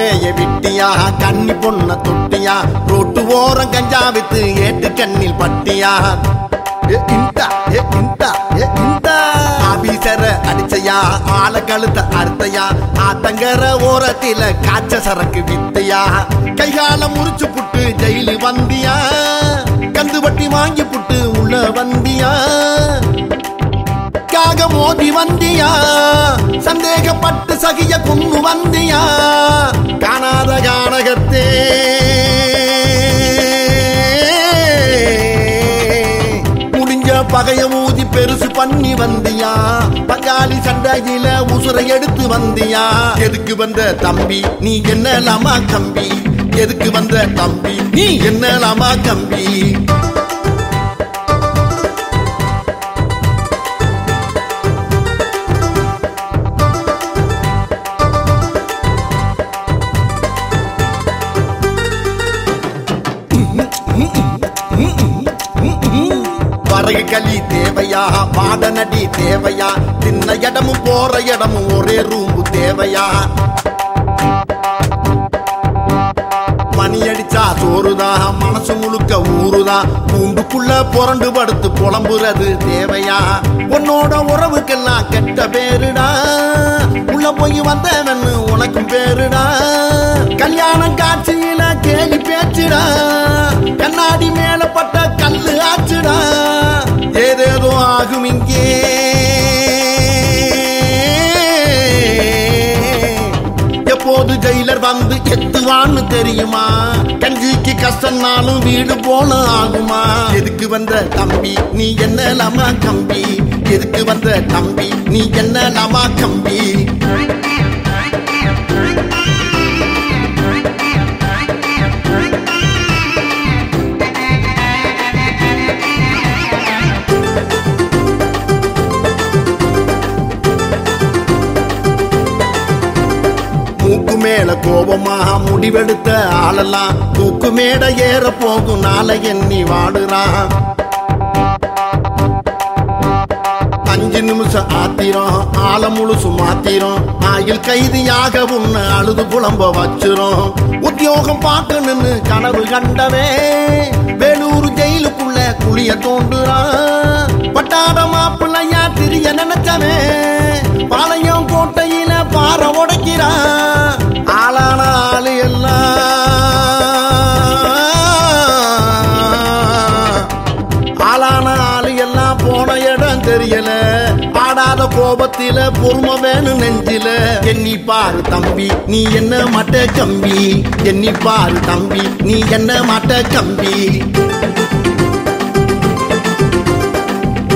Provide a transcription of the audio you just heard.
மேய விட்டியா கண்ணி பொண்ண தொட்டியா ரோட்டு ஓரம் கஞ்சா வித்து ஏட்டு கண்ணில் பட்டியா ஆபீசர அடிச்சையா ஆள கழுத்த அறுத்தையா ஆத்தங்கர ஓரத்தில காய்ச்ச சரக்கு வித்தையா கைகால முறிச்சு புட்டு ஜெயிலு வந்தியா கந்து வட்டி வாங்கி புட்டு உள்ள வந்தியா காக மோதி வந்தியா சந்தேகப்பட்டு சகிய கொண்டு வந்தியா காணாத கானகத்தே பகைய ஊதி பெருசு பண்ணி வந்தியா பங்காளி சண்டையில உசுரை எடுத்து வந்தியா எதுக்கு வந்த தம்பி நீ என்னலாமா கம்பி எதுக்கு வந்த தம்பி நீ என்னலாமா கம்பி வரகு களி தேவையா பாட நடி தேவையா தின்ன இடமும் போற இடமும் ஒரே ரூம்பு தேவையா மணி அடிச்சா சோறுதா மனசு முழுக்க ஊறுதா பூண்டுக்குள்ள புரண்டு படுத்து புலம்புறது தேவையா உன்னோட உறவுக்கெல்லாம் கெட்ட பேருடா உள்ள போய் வந்தவன்னு உனக்கும் பேருடா கல்யாணம் காட்சியில கேலி பேச்சுடா கண்ணாடி மேல பட்ட கல்லு ஆச்சுடா ஏதேதோ ஆகும் இங்கே எப்போது ஜெயிலர் வந்து எத்துவான்னு தெரியுமா கஞ்சிக்கு கஷ்டம்னாலும் வீடு போல ஆகுமா எதுக்கு வந்த தம்பி நீ என்னலாமா கம்பி எதுக்கு வந்த தம்பி நீ என்னலாமா கம்பி மூக்கு மேல கோபமா முடிவெடுத்த ஆளெல்லாம் தூக்கு மேட ஏற போகும் நாளை எண்ணி வாடுறான் 5 நிமிஷம் ஆத்திரம் ஆள முழுசு மாத்திரம் ஆயில் கைதியாக உன்ன அழுது புலம்ப வச்சிரும் உத்தியோகம் பார்க்கணும்னு கனவு கண்டவே வேலூர் ஜெயிலுக்குள்ள குளிய தோண்டுறான் பட்டாட மாப்பிள்ளையா திரிய நினைச்சவே பாளையம் கோட்டையில பாறை உடைக்கிறான் ஆளான ஆளு எல்லாம் போன இடம் தெரியல ஆடாத கோபத்தில பொறுமை வேணும் நெஞ்சில எண்ணி பாரு தம்பி நீ என்ன மாட்ட கம்பி எண்ணி பாரு தம்பி நீ என்ன மாட்ட கம்பி